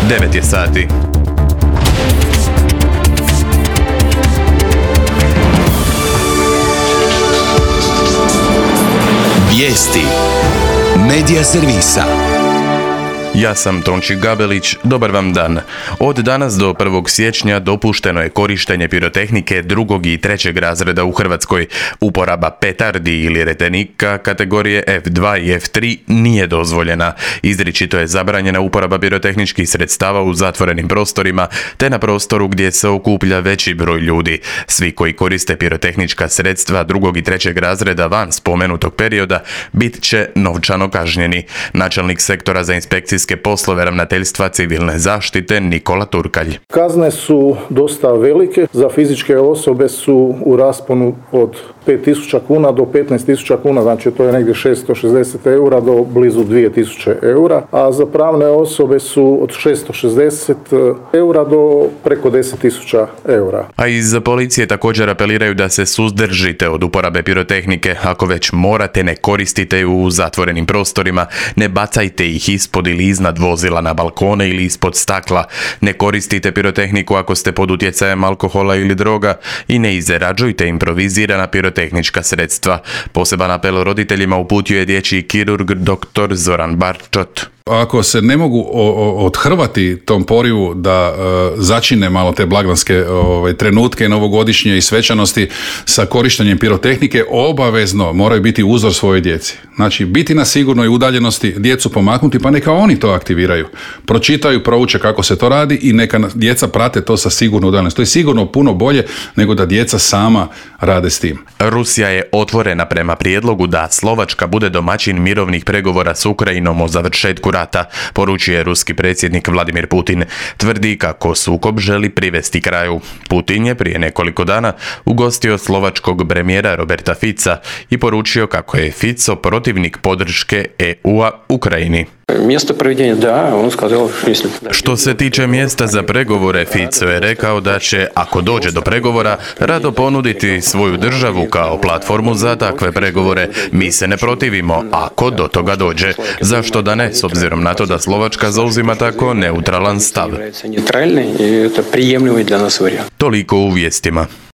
9 je sati. Vijesti Medija servisa. Ja sam Tonči Gabelić, dobar vam dan. Od danas do 1. siječnja dopušteno je korištenje pirotehnike 2. i 3. razreda u Hrvatskoj. Uporaba petardi ili retenika kategorije F2 i F3 nije dozvoljena. Izričito je zabranjena uporaba pirotehničkih sredstava u zatvorenim prostorima te na prostoru gdje se okuplja veći broj ljudi. Svi koji koriste pirotehnička sredstva 2. i 3. razreda van spomenutog perioda bit će novčano kažnjeni. Načelnik sektora za inspekcijske poslove Ravnateljstva civilne zaštite Nikola Turkalj. Kazne su dosta velike, za fizičke osobe su u rasponu od 5.000 kuna do 15.000 kuna, znači to je negdje 660 eura do blizu 2.000 eura, a za pravne osobe su od 660 eura do preko 10.000 eura. A iz policije također apeliraju da se suzdržite od uporabe pirotehnike. Ako već morate, ne koristite ju u zatvorenim prostorima, ne bacajte ih ispod ili iznad vozila, na balkone ili ispod stakla. Ne koristite pirotehniku ako ste pod utjecajem alkohola ili droga i ne izrađujte improvizirana pirotehnička sredstva. Poseban apel roditeljima uputio je dječji kirurg dr. Zoran Barčot. Ako se ne mogu othrvati tom porivu da začine malo te blagdanske trenutke novogodišnje i svečanosti sa korištenjem pirotehnike, obavezno moraju biti uzor svojoj djeci. Znači, biti na sigurnoj udaljenosti, djecu pomaknuti, pa neka oni to aktiviraju. Pročitaju, prouče kako se to radi i neka djeca prate to sa sigurno udaljenosti. To je sigurno puno bolje nego da djeca sama rade s tim. Rusija je otvorena prema prijedlogu da Slovačka bude domaćin mirovnih pregovora s Ukrajinom o završetku rata, poručuje ruski predsjednik Vladimir Putin. Tvrdi kako sukob želi privesti kraju. Putin je prije nekoliko dana ugostio slovačkog premijera Roberta Fica i poručio kako je Fico protivnik podrške EU-a Ukrajini. Što se tiče mjesta za pregovore, Fico je rekao da će, ako dođe do pregovora, rado ponuditi svoju državu kao platformu za takve pregovore. Mi se ne protivimo, ako do toga dođe. Zašto da ne, s obzirom na to da Slovačka zauzima tako neutralan stav. Toliko u vijestima.